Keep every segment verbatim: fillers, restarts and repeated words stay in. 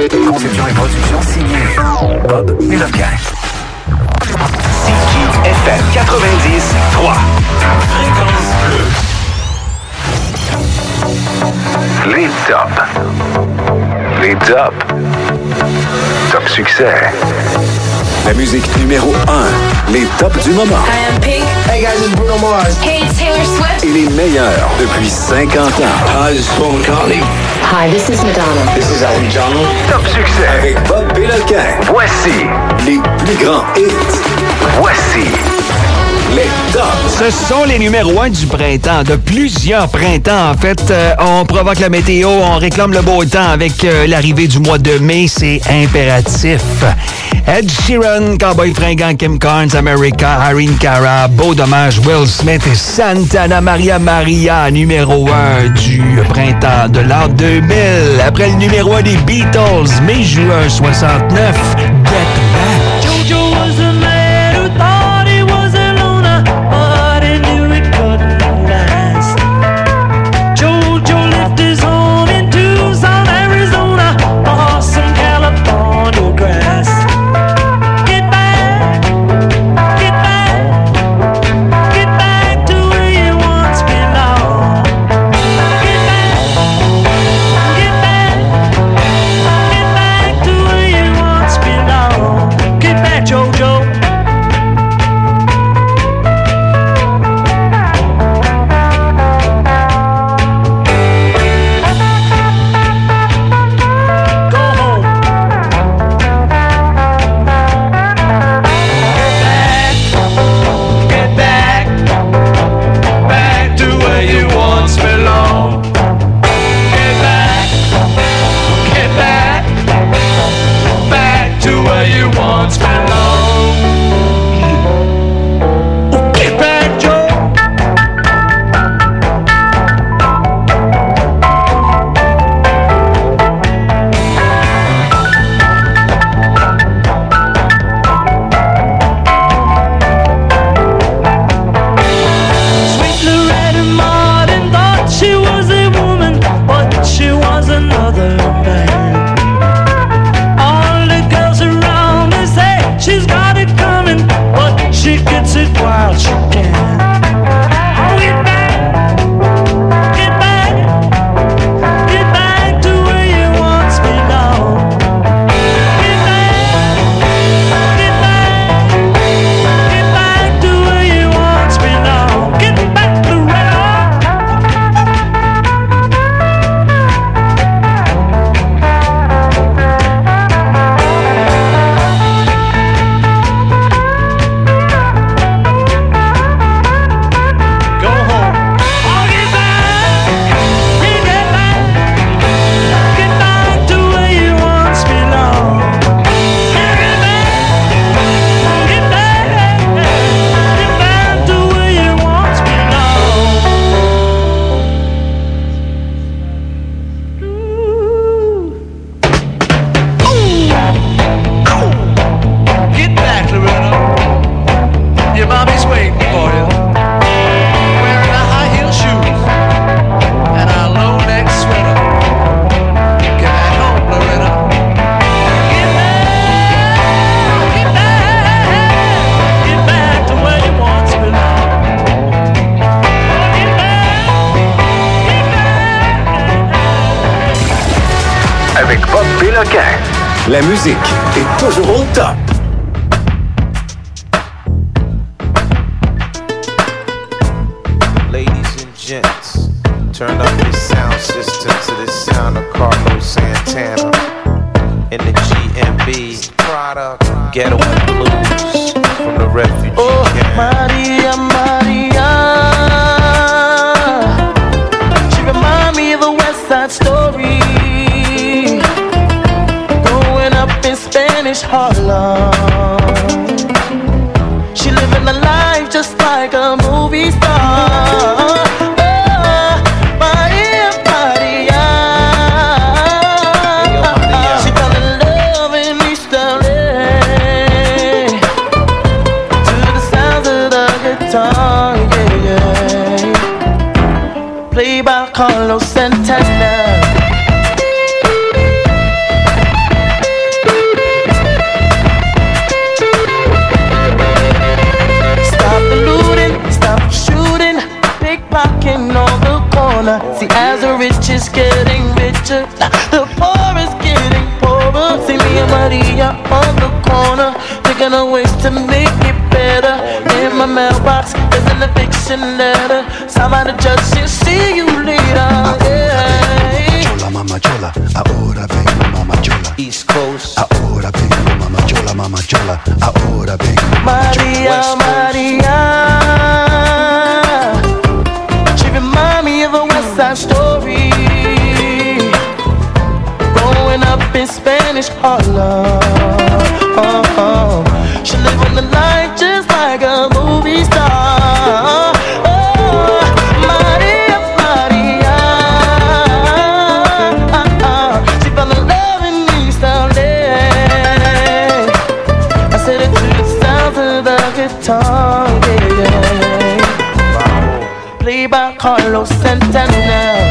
Conception et production signée Bob Péloquin. C J F M quatre-vingt-dix trois. Fréquence bleue. Les tops. Les tops. Top succès. La musique numéro un. Les tops du moment. I am Pink. Hey guys, it's Bruno Mars. Hey, it's Taylor Swift. Et les meilleurs depuis cinquante ans. Hi, this is Paul McCartney. Hi, this is Madonna. This is Elton John. Top succès. Avec Bob Péloquin. Voici les plus grands hits. Voici les tops. Ce sont les numéros un du printemps, de plusieurs printemps en fait. Euh, on provoque la météo, on réclame le beau temps avec euh, l'arrivée du mois de mai, c'est impératif. Ed Sheeran, Cowboy Fringant, Kim Carnes, America, Irene Cara, Beau Dommage, Will Smith et Santana Maria Maria, numéro un du printemps de l'an deux mille. Après le numéro un des Beatles, mai juin soixante-neuf, Get Back. Jojo was a man who thought he was a loner, but he knew it couldn't last. Jojo left his home in Tucson, Arizona, for some California grass. Get back, get back, get back to where you once belonged. Get back, get back, get back to where you once belonged. Get back, Jojo. Go home. Get back, back to where you once belonged. Get back, get back, back to where you once belonged. Get back, Joe. Sweet Loretta Martin thought she was a woman, but she was another man. All the girls around her say she's got it coming, but she gets it while she can. Oh, get back, get back, get back to where you once belonged. Get back, get back, get back to where you once belonged. Get back, Loretta. Go home. Oh, get back, get back, get back to where you once belonged. Get back, get back, get back to where you once belonged. Get back, Loretta. Your mommy's waiting for you. Wearing a high heel shoes and a low neck sweater. Get back home, Loretta. Get back, get back, get back to where you once belonged. Get back, get back. Avec Bob Péloquin. La musique est toujours au top. Ladies and gents, turn up your sound system to the sound of Carlos Santana in the G M B product Ghetto and Blues from the refugee Oh, camp. Maria, Maria. She remind me of a West Side Story. Growing up in Spanish Harlem. She living a life just like a movie star. Oh, Maria, Maria. She fell in love in East L A to the sounds of the guitar, yeah, yeah. Played by Carlos Santana. corner. See, as the rich is getting richer, the poor is getting poorer. See me and Maria on the corner, thinking of ways to make it better. In my mailbox, there's an eviction letter. Somebody just say, see you later. Yeah. Chola, mama chola, ahora vengo, mama chola. East Coast. Ahora vengo, mama chola, mama chola. Ahora vengo, mama Maria, chola. Maria. She remind me of a West Side Story. Growing up in Spanish Harlem. Oh, oh. She living the life just like a movie star. Oh, Maria, Maria. She found the love in East L A. I said it to the sound of the guitar, yeah, yeah. Played by Carlos Santana.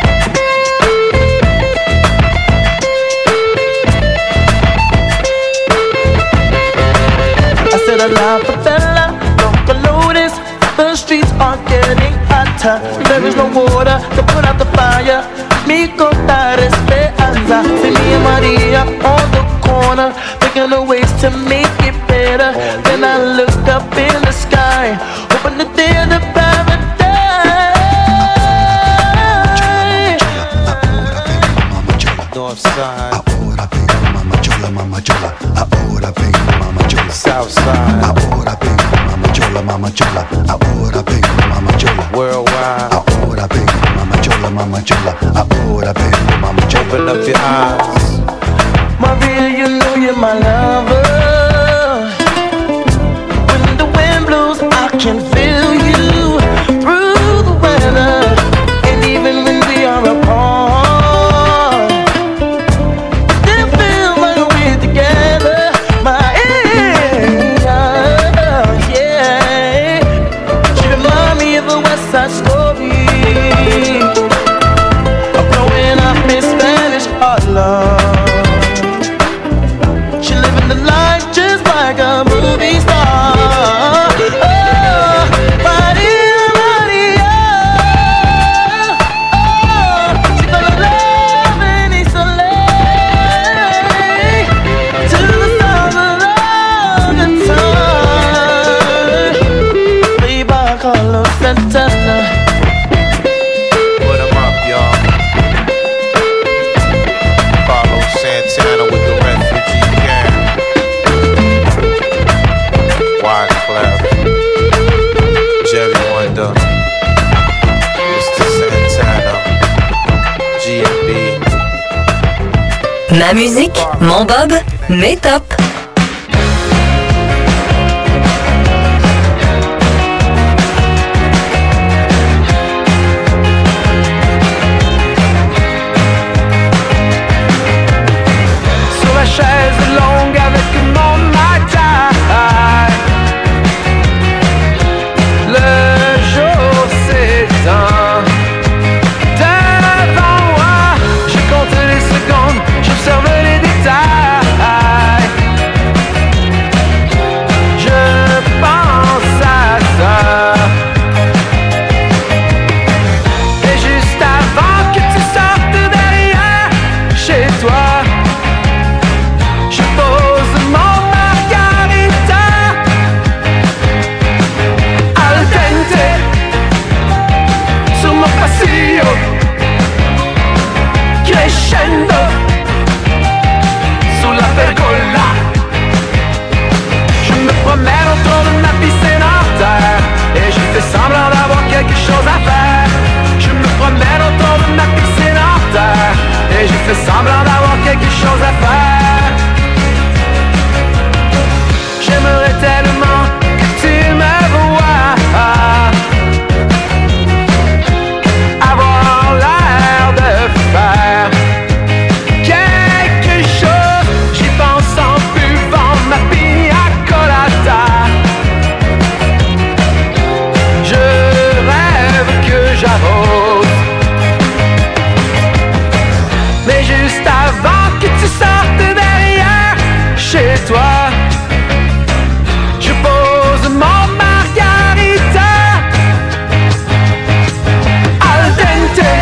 I said a la favela, don't notice. The streets are getting hotter. There is no water to put out the fire. Mi contar esperanza. See me and Maria on the corner, thinking of ways to make it better. Then I looked up in the sky, hoping that there's a paradise. North side. Ahora vengo, mama chola, mama chola. Ahora vengo, mama chola. South side. Ahora vengo, mama chola, mama chola. Ahora vengo, mama chola. Worldwide. Ahora vengo, mama chola, mama chola. Ahora vengo, mama chola. Open up your eyes. Maria, you know you're my lover. When the wind blows, I can feel you through the weather. And even when we are apart, still feel like we're together. My yeah, yeah. She remind me of a West Side Story. Of growing up in Spanish Harlem. Like a movie star. Oh, Maria, Maria. Oh, she fell in love in East L A. To the sound of the guitar. Played by Carlos Santana. Put 'em up, y'all. Carlos Santana with the refugee gang. Wyclef, Jerry Wonder, Mister Santana, G M B. Ma musique, mon Bob, mes tops. Sur la chaise longue avec mon matin. Le jour s'éteint. Devant moi, je compte les secondes, j'observe les détails. Je pense à ça. Et juste avant que tu sortes derrière chez toi, je pose mon margarita al dente sur mon pasillo, crescendo sulla pergola. Je me promène autour de ma piscine en terre et je fais semblant d'avoir quelque chose à faire. Je me promène autour de ma piscine en terre et je fais semblant d'avoir quelque chose à faire. J'aimerais tellement que tu me vois avoir l'air de faire quelque chose. J'y pense en buvant ma pina colada. Je rêve que j'arrose. Mais juste avant que tu sortes derrière chez toi, je pose mon margarita al dente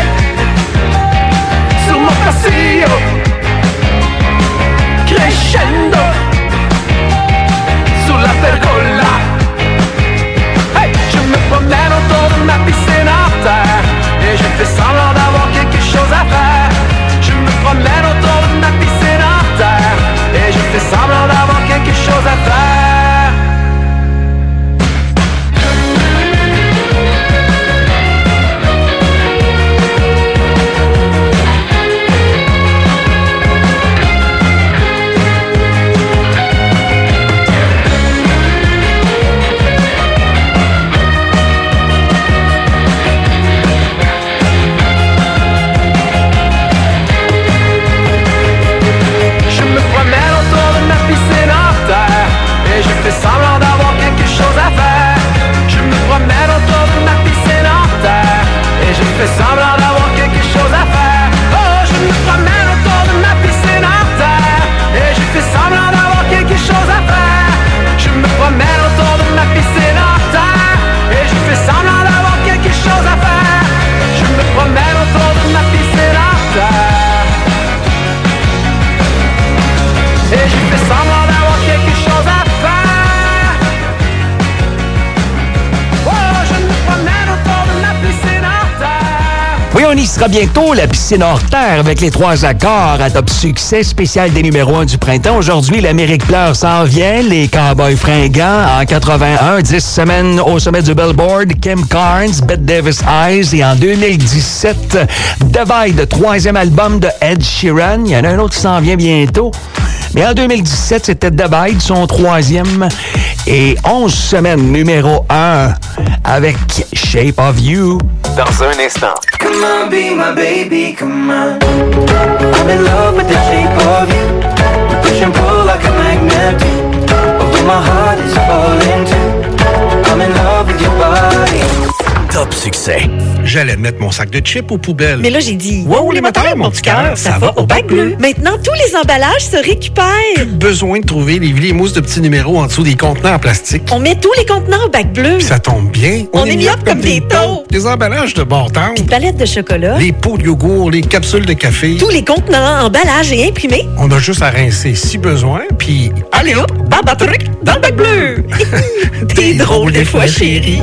on y sera bientôt. La piscine hors terre avec les trois accords à top succès, spécial des numéros un du printemps. Aujourd'hui, l'Amérique pleure s'en vient. Les Cowboys fringants en quatre-vingt-un, dix semaines au sommet du Billboard. Kim Carnes, Bette Davis Eyes. Et en deux mille dix-sept, Divide, troisième album de Ed Sheeran. Il y en a un autre qui s'en vient bientôt. Mais en deux mille dix-sept, c'était Divide, son troisième. Et onze semaines numéro un avec Shape of You. Dans un instant. Come on, be my baby, come on. I'm in love with the shape of you. We push and pull like a magnet do. Although my heart is falling too. I'm in love with your body. Top succès. J'allais mettre mon sac de chips aux poubelles. Mais là, j'ai dit, wow, les moteurs, mon petit cœur, ça va au bac bleu. Maintenant, tous les emballages se récupèrent. Plus besoin de trouver les, les mousses de petits numéros en dessous des contenants en plastique. On met tous les contenants au bac bleu. Puis ça tombe bien. On, On est mis up comme des taux. Des emballages de bon temps. Puis palettes de chocolat. Les pots de yogourt, les capsules de café. Tous les contenants, emballages et imprimés. On a juste à rincer si besoin, puis allez hop, baba truc dans le bac bleu. T'es drôle des fois, chérie.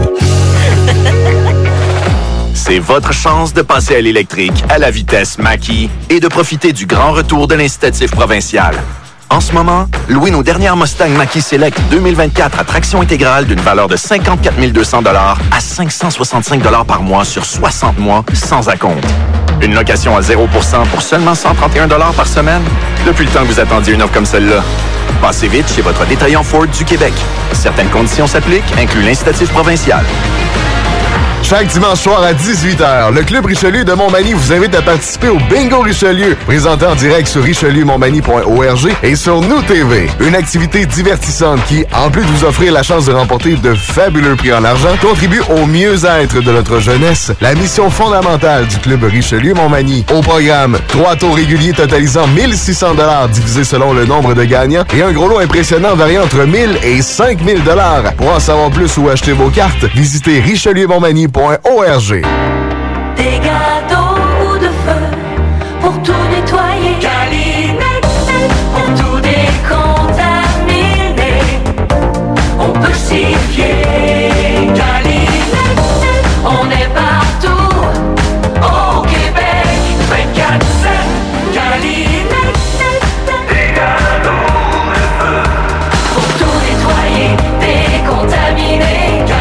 C'est votre chance de passer à l'électrique à la vitesse Mackie et de profiter du grand retour de l'incitatif provincial. En ce moment, louez nos dernières Mustang Mach-E Select deux mille vingt-quatre à traction intégrale d'une valeur de cinquante-quatre mille deux cents dollars à cinq cent soixante-cinq dollars par mois sur soixante mois sans acompte. Une location à zéro pour cent pour seulement cent trente et un dollars par semaine? Depuis le temps que vous attendiez une offre comme celle-là. Passez vite chez votre détaillant Ford du Québec. Certaines conditions s'appliquent, inclut l'incitatif provincial. Chaque dimanche soir à dix-huit heures, le Club Richelieu de Montmagny vous invite à participer au Bingo Richelieu, présenté en direct sur richelieu montmagny point org et sur Nous T V. Une activité divertissante qui, en plus de vous offrir la chance de remporter de fabuleux prix en argent, contribue au mieux-être de notre jeunesse. La mission fondamentale du Club Richelieu Montmagny. Au programme, trois tours réguliers totalisant mille six cents dollars divisés selon le nombre de gagnants et un gros lot impressionnant variant entre mille et cinq mille dollars. Pour en savoir plus ou acheter vos cartes, visitez richelieu montmagny point org. Des gâteaux ou de feu pour tout nettoyer. Calinette pour tout décontaminer. On peut s'y fier. Calinette, on est partout au Québec. vingt-quatre sept. Calinette, des gâteaux de feu pour tout nettoyer, décontaminer.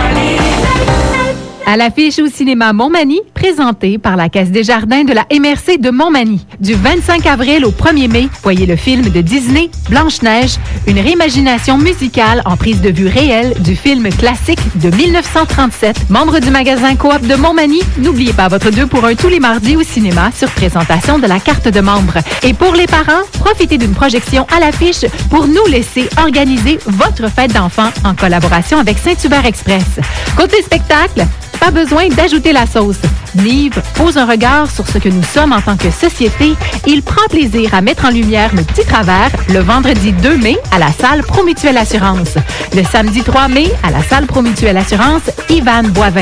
À l'affiche au cinéma Montmagny, présenté par la Caisse des Jardins de la M R C de Montmagny. Du vingt-cinq avril au premier mai, voyez le film de Disney, Blanche-Neige, une réimagination musicale en prise de vue réelle du film classique de mille neuf cent trente-sept. Membre du magasin Coop de Montmagny, n'oubliez pas votre deux pour un tous les mardis au cinéma sur présentation de la carte de membre. Et pour les parents, profitez d'une projection à l'affiche pour nous laisser organiser votre fête d'enfants en collaboration avec Saint-Hubert Express. Côté spectacle, pas besoin d'ajouter la sauce. Nive pose un regard sur ce que nous sommes en tant que société. Il prend plaisir à mettre en lumière nos petits travers le vendredi deux mai à la salle Promutuelle Assurance. Le samedi trois mai à la salle Promutuelle Assurance, Yvan Boivin.